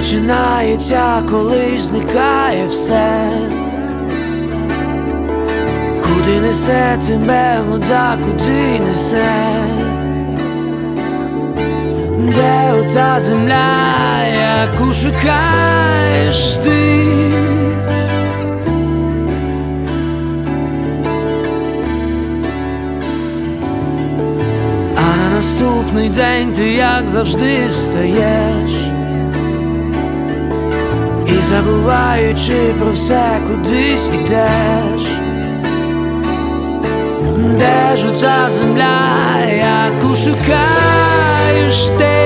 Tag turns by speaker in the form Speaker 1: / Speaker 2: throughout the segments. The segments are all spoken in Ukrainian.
Speaker 1: починається, коли зникає все. Куди несе тебе вода, куди несе? Де ота земля, яку шукаєш ти? А на наступний день ти, як завжди, встаєш і, забуваючи про все, кудись ідеш. Де ж ота земля, яку шукаєш ти?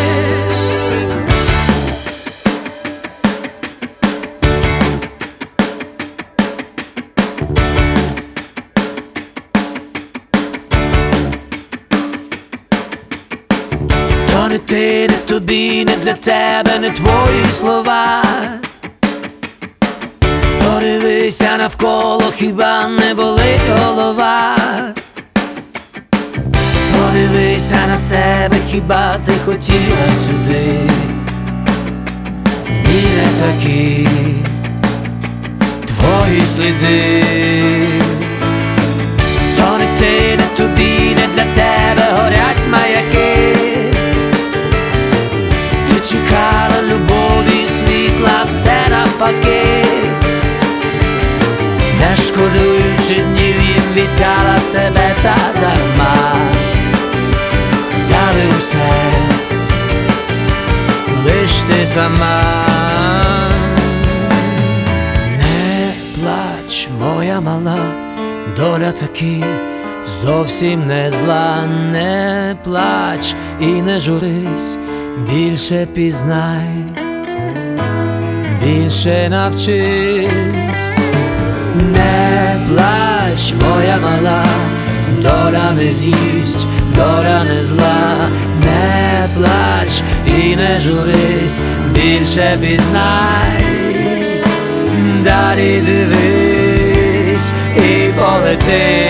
Speaker 1: То не ти, не тобі, не для тебе, не твої слова. Подивися навколо, хіба не болить голова? Подивися на себе, хіба ти хотіла сюди? Ні, не такі твої сліди. То не ти, не тобі, не для тебе горять маяки. Ти чекала любові, світла, все навпаки. Не шкодуючи днів, їм віддала себе та дарма. Взяли усе, лиш ти сама. Не плач, моя мала, доля таки зовсім не зла. Не плач і не журись, більше пізнай, більше навчись. Не плач, моя мала, доля не з'їсть, доля не зла. Не плач і не журись, більше пізнай, далі дивись і полети.